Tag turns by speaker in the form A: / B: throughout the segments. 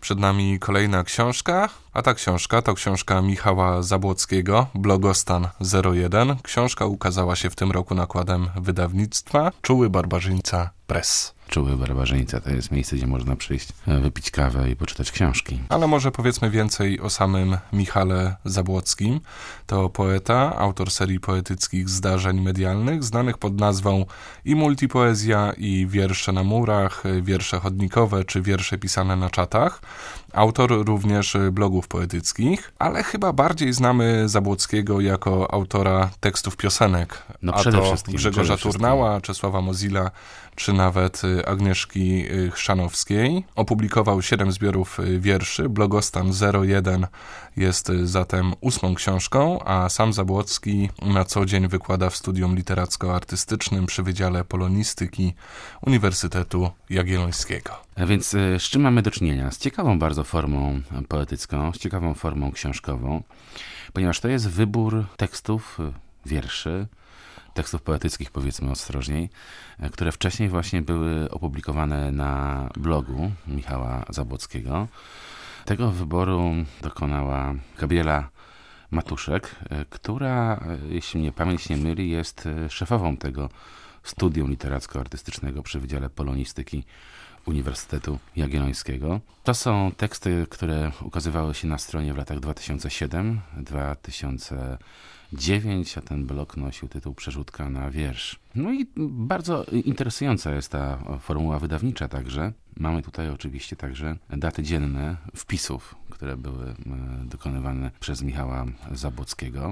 A: Przed nami kolejna książka, a ta książka to książka Michała Zabłockiego, Blogostan 01. Książka ukazała się w tym roku nakładem wydawnictwa Czuły Barbarzyńca Press.
B: Czuły Barbarzyńca to jest miejsce, gdzie można przyjść, wypić kawę i poczytać książki.
A: Ale może powiedzmy więcej o samym Michale Zabłockim. To poeta, autor serii poetyckich zdarzeń medialnych, znanych pod nazwą i multipoezja, i wiersze na murach, wiersze chodnikowe, czy wiersze pisane na czatach. Autor również blogów poetyckich, ale chyba bardziej znamy Zabłockiego jako autora tekstów piosenek.
B: No,
A: a
B: przede
A: to
B: wszystkim,
A: Grzegorza Turnała, Czesława Mozilla, czy nawet Agnieszki Chrzanowskiej. Opublikował 7 zbiorów wierszy. Blogostan 01 jest zatem 8. książką, a sam Zabłocki na co dzień wykłada w Studium Literacko-Artystycznym przy Wydziale Polonistyki Uniwersytetu Jagiellońskiego.
B: A więc z czym mamy do czynienia? Z ciekawą bardzo formą poetycką, z ciekawą formą książkową, ponieważ to jest wybór tekstów, wierszy, tekstów poetyckich, powiedzmy ostrożniej, które wcześniej właśnie były opublikowane na blogu Michała Zabłockiego. Tego wyboru dokonała Gabriela Matuszek, która, jeśli mnie pamięć nie myli, jest szefową tego Studium Literacko-Artystycznego przy Wydziale Polonistyki Uniwersytetu Jagiellońskiego. To są teksty, które ukazywały się na stronie w latach 2007-2009, a ten blog nosił tytuł Przerzutka na wiersz. No i bardzo interesująca jest ta formuła wydawnicza także. Mamy tutaj oczywiście także daty dzienne wpisów, które były dokonywane przez Michała Zabłockiego.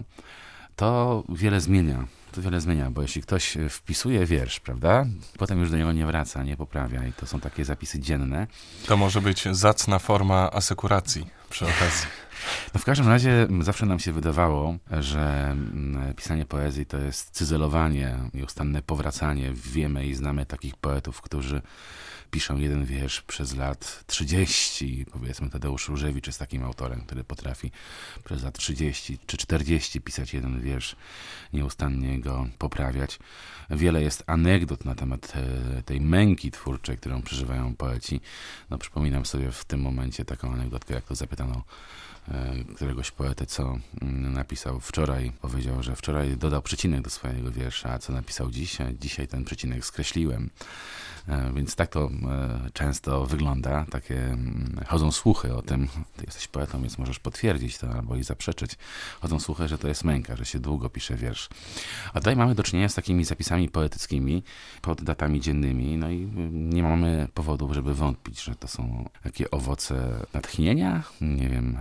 B: To wiele zmienia, bo jeśli ktoś wpisuje wiersz, prawda, potem już do niego nie wraca, nie poprawia i to są takie zapisy dzienne.
A: To może być zacna forma asekuracji przy okazji.
B: No w każdym razie zawsze nam się wydawało, że pisanie poezji to jest cyzelowanie, nieustanne powracanie. Wiemy i znamy takich poetów, którzy piszą jeden wiersz przez lat 30. Powiedzmy, Tadeusz Różewicz jest takim autorem, który potrafi przez lat 30 czy 40 pisać jeden wiersz, nieustannie go poprawiać. Wiele jest anegdot na temat tej męki twórczej, którą przeżywają poeci. No, przypominam sobie w tym momencie taką anegdotkę, jak to zapytano któregoś poety, co napisał wczoraj. Powiedział, że wczoraj dodał przecinek do swojego wiersza, a co napisał dzisiaj? Dzisiaj ten przecinek skreśliłem. Więc tak to często wygląda. Takie chodzą słuchy o tym, ty jesteś poetą, więc możesz potwierdzić to albo i zaprzeczyć. Chodzą słuchy, że to jest męka, że się długo pisze wiersz. A tutaj mamy do czynienia z takimi zapisami poetyckimi pod datami dziennymi, no i nie mamy powodów, żeby wątpić, że to są takie owoce natchnienia, nie wiem,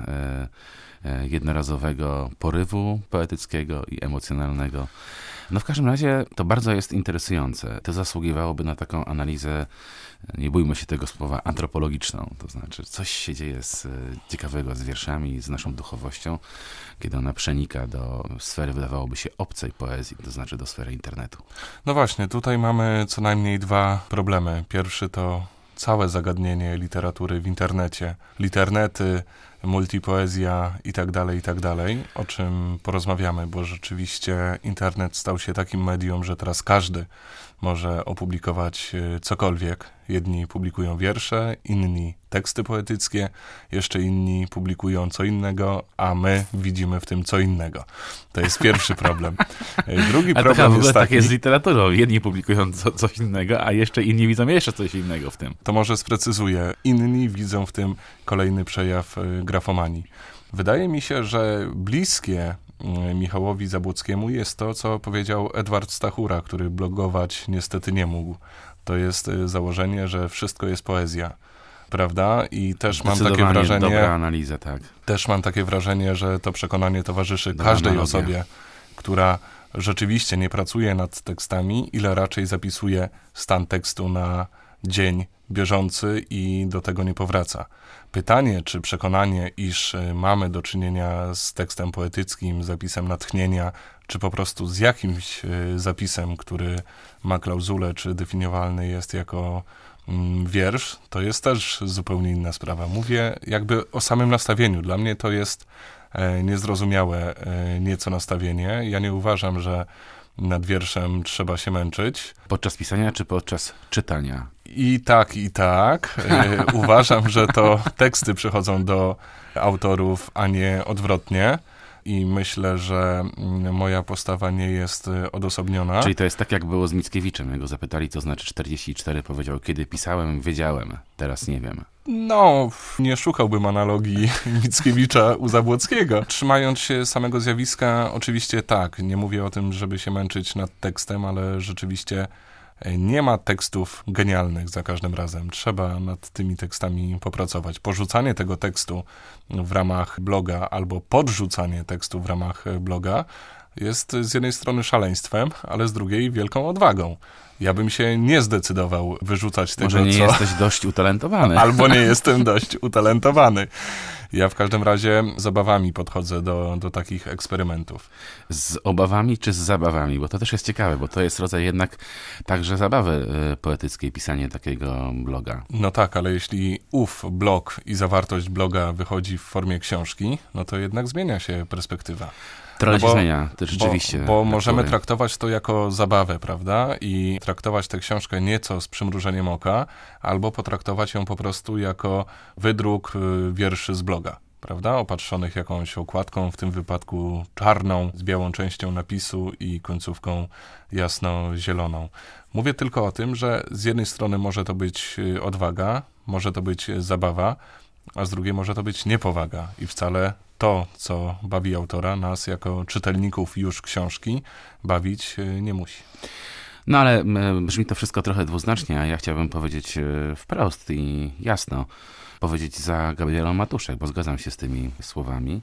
B: jednorazowego porywu poetyckiego i emocjonalnego. No w każdym razie to bardzo jest interesujące. To zasługiwałoby na taką analizę, nie bójmy się tego słowa, antropologiczną. To znaczy coś się dzieje ciekawego z wierszami, z naszą duchowością, kiedy ona przenika do sfery, wydawałoby się, obcej poezji, to znaczy do sfery internetu.
A: No właśnie, tutaj mamy co najmniej 2 problemy. Pierwszy to całe zagadnienie literatury w internecie. Liternety, multipoezja i tak dalej, o czym porozmawiamy, bo rzeczywiście internet stał się takim medium, że teraz każdy może opublikować cokolwiek. Jedni publikują wiersze, inni teksty poetyckie, jeszcze inni publikują co innego, a my widzimy w tym co innego. To jest pierwszy problem. Drugi problem jest taki...
B: tak jest z literaturą. Jedni publikują coś innego, a jeszcze inni widzą jeszcze coś innego w tym.
A: To może sprecyzuję. Inni widzą w tym kolejny przejaw grafomanii. Wydaje mi się, że bliskie Michałowi Zabłockiemu jest to, co powiedział Edward Stachura, który blogować niestety nie mógł. To jest założenie, że wszystko jest poezja, prawda? I też mam takie wrażenie...
B: dobra analiza, tak.
A: Też mam takie wrażenie, że to przekonanie towarzyszy każdej osobie, która rzeczywiście nie pracuje nad tekstami, ile raczej zapisuje stan tekstu na dzień bieżący i do tego nie powraca. Pytanie, czy przekonanie, iż mamy do czynienia z tekstem poetyckim, zapisem natchnienia, czy po prostu z jakimś zapisem, który ma klauzulę, czy definiowalny jest jako wiersz, to jest też zupełnie inna sprawa. Mówię jakby o samym nastawieniu. Dla mnie to jest niezrozumiałe nieco nastawienie. Ja nie uważam, że nad wierszem trzeba się męczyć.
B: Podczas pisania czy podczas czytania?
A: I tak, i tak. Uważam, że to teksty przychodzą do autorów, a nie odwrotnie. I myślę, że moja postawa nie jest odosobniona.
B: Czyli to jest tak, jak było z Mickiewiczem. Jak go zapytali, co znaczy 44, powiedział, kiedy pisałem, wiedziałem, teraz nie wiem.
A: No, nie szukałbym analogii Mickiewicza u Zabłockiego. Trzymając się samego zjawiska, oczywiście tak, nie mówię o tym, żeby się męczyć nad tekstem, ale rzeczywiście nie ma tekstów genialnych za każdym razem. Trzeba nad tymi tekstami popracować. Porzucanie tego tekstu w ramach bloga albo podrzucanie tekstu w ramach bloga jest z jednej strony szaleństwem, ale z drugiej wielką odwagą. Ja bym się nie zdecydował wyrzucać tego,
B: Może nie jesteś dość utalentowany.
A: Albo nie jestem dość utalentowany. Ja w każdym razie z obawami podchodzę do takich eksperymentów.
B: Z obawami czy z zabawami? Bo to też jest ciekawe, bo to jest rodzaj jednak także zabawy poetyckiej, pisanie takiego bloga.
A: No tak, ale jeśli ów blog i zawartość bloga wychodzi w formie książki, no to jednak zmienia się perspektywa.
B: Trochę się zmienia, to rzeczywiście.
A: Bo możemy traktować to jako zabawę, prawda? I traktować tę książkę nieco z przymrużeniem oka, albo potraktować ją po prostu jako wydruk wierszy z bloga, prawda? Opatrzonych jakąś okładką, w tym wypadku czarną, z białą częścią napisu i końcówką jasno-zieloną. Mówię tylko o tym, że z jednej strony może to być odwaga, może to być zabawa, a z drugiej może to być niepowaga i wcale to, co bawi autora, nas jako czytelników już książki, bawić nie musi.
B: No ale brzmi to wszystko trochę dwuznacznie, a ja chciałbym powiedzieć wprost i jasno, powiedzieć za Gabrielą Matuszek, bo zgadzam się z tymi słowami,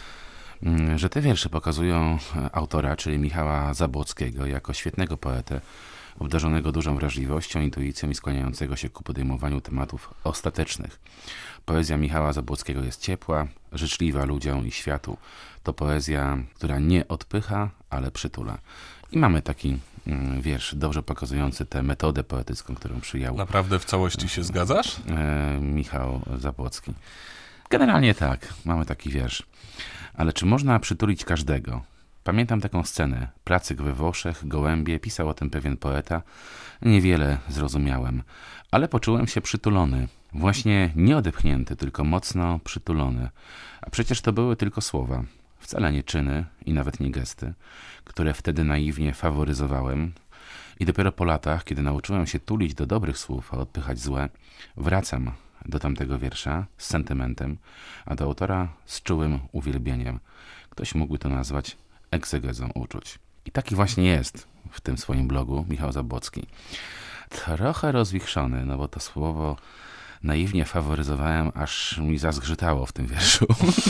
B: że te wiersze pokazują autora, czyli Michała Zabłockiego, jako świetnego poetę, obdarzonego dużą wrażliwością, intuicją i skłaniającego się ku podejmowaniu tematów ostatecznych. Poezja Michała Zabłockiego jest ciepła, życzliwa ludziom i światu. To poezja, która nie odpycha, ale przytula. I mamy taki wiersz dobrze pokazujący tę metodę poetycką, którą przyjął.
A: Naprawdę w całości się zgadzasz?
B: Michał Zabłocki. Generalnie tak, mamy taki wiersz. Ale czy można przytulić każdego? Pamiętam taką scenę. Placyk we Włoszech, gołębie, pisał o tym pewien poeta. Niewiele zrozumiałem, ale poczułem się przytulony. Właśnie nie odepchnięty, tylko mocno przytulony. A przecież to były tylko słowa. Wcale nie czyny i nawet nie gesty, które wtedy naiwnie faworyzowałem. I dopiero po latach, kiedy nauczyłem się tulić do dobrych słów, a odpychać złe, wracam do tamtego wiersza z sentymentem, a do autora z czułym uwielbieniem. Ktoś mógłby to nazwać egzegezą uczuć. I taki właśnie jest w tym swoim blogu Michał Zabłocki. Trochę rozwichrzony, no bo to słowo naiwnie faworyzowałem, aż mi zazgrzytało w tym wierszu.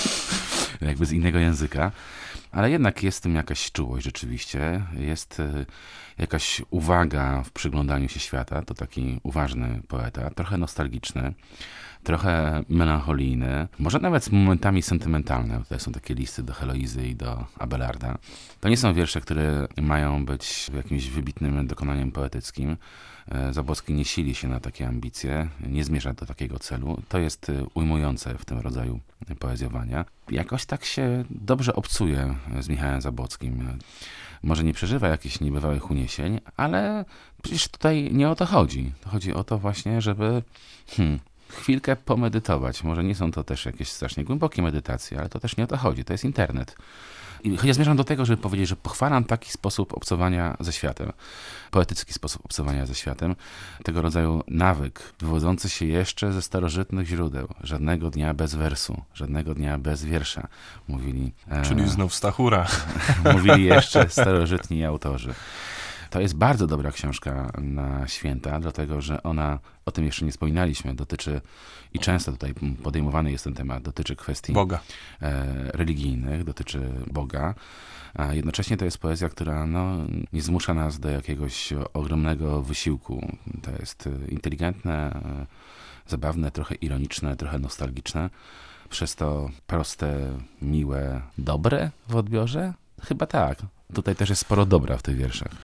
B: Jakby z innego języka. Ale jednak jest w tym jakaś czułość rzeczywiście. Jest jakaś uwaga w przyglądaniu się świata. To taki uważny poeta, trochę nostalgiczny, trochę melancholijny, może nawet z momentami sentymentalne. Tutaj są takie listy do Heloizy i do Abelarda. To nie są wiersze, które mają być jakimś wybitnym dokonaniem poetyckim. Zabłocki nie sili się na takie ambicje, nie zmierza do takiego celu. To jest ujmujące w tym rodzaju poezjowania. Jakoś tak się dobrze obcuje z Michałem Zabłockim. Może nie przeżywa jakichś niebywałych uniesień, ale przecież tutaj nie o to chodzi. To chodzi o to właśnie, żeby chwilkę pomedytować. Może nie są to też jakieś strasznie głębokie medytacje, ale to też nie o to chodzi. To jest internet. I ja zmierzam do tego, żeby powiedzieć, że pochwalam taki sposób obcowania ze światem. Poetycki sposób obcowania ze światem. Tego rodzaju nawyk, wywodzący się jeszcze ze starożytnych źródeł. Żadnego dnia bez wersu, żadnego dnia bez wiersza, mówili.
A: Czyli znów Stachura.
B: Mówili jeszcze starożytni autorzy. To jest bardzo dobra książka na święta, dlatego że ona, o tym jeszcze nie wspominaliśmy, dotyczy, i często tutaj podejmowany jest ten temat, dotyczy kwestii
A: Boga.
B: Religijnych, dotyczy Boga. A jednocześnie to jest poezja, która nie zmusza nas do jakiegoś ogromnego wysiłku. To jest inteligentne, zabawne, trochę ironiczne, trochę nostalgiczne. Przez to proste, miłe, dobre w odbiorze? Chyba tak. Tutaj też jest sporo dobra w tych wierszach.